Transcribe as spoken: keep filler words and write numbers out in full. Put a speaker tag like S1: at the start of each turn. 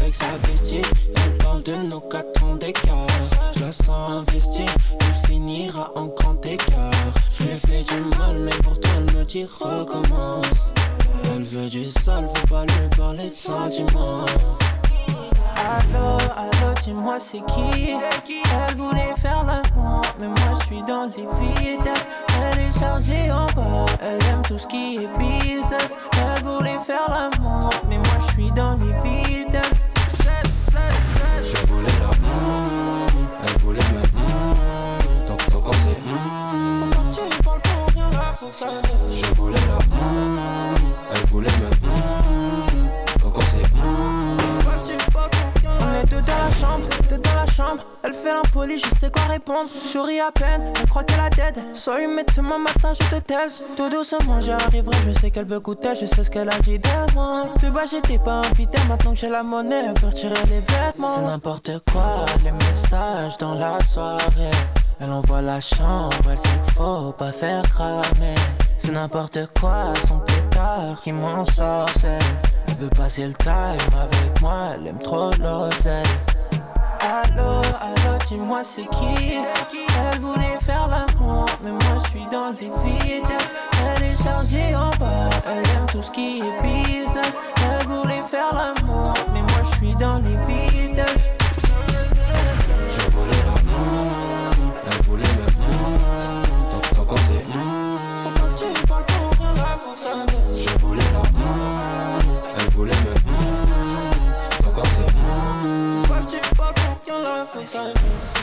S1: avec sa bestie. Elle parle de nos quatre ans d'écart. Je la sens investie, elle finira en grand écart. Je lui ai fait du mal, mais pourtant elle me dit recommence. Elle veut du sale, faut pas lui parler de sentiments.
S2: Allô, allô, dis-moi c'est qui? Elle voulait faire l'amour, mais moi je suis dans les vitesses. Elle est chargée en bas, elle aime tout ce qui est business. Elle voulait faire l'amour, mais moi je suis dans les vitesses.
S1: Je voulais la mm, elle voulait me mm, donc, donc on s'est mm. Faut pas que tu parles pour rien là, faut que ça laisse. Je voulais la mm, elle voulait me mm, donc on s'est mm.
S2: On est deux dans la chambre, deux dans la chambre. Elle fait l'impoli, je sais quoi répondre. Je souris à peine, elle croit qu'elle a dead. Sorry mais demain matin je te taise. Tout doucement j'y arriverai, je sais qu'elle veut goûter. Je sais ce qu'elle a dit de moi. De bas j'étais pas invité, maintenant que j'ai la monnaie, elle veut retirer les vêtements. C'est n'importe quoi, les messages dans la soirée. Elle envoie la chambre, elle sait qu'il faut pas faire cramer. C'est n'importe quoi, son pétard qui m'en sorcelle. Elle veut passer le time avec moi, elle aime trop l'oseille. Allô, allô, dis-moi c'est qui? Elle voulait faire l'amour, mais moi je suis dans les vitesses. Elle est chargée en bas, elle aime tout ce qui est business. Elle voulait faire l'amour, mais moi je suis dans les vitesses.
S1: Je voulais la mm, elle voulait me mm, donc, donc on s'est mm. Faut pas que tu parles pour rien là, faut que ça laisse. Je voulais la mm, elle voulait me mm, donc on s'est mm. Faut pas que tu parles pour rien là, faut que ça laisse.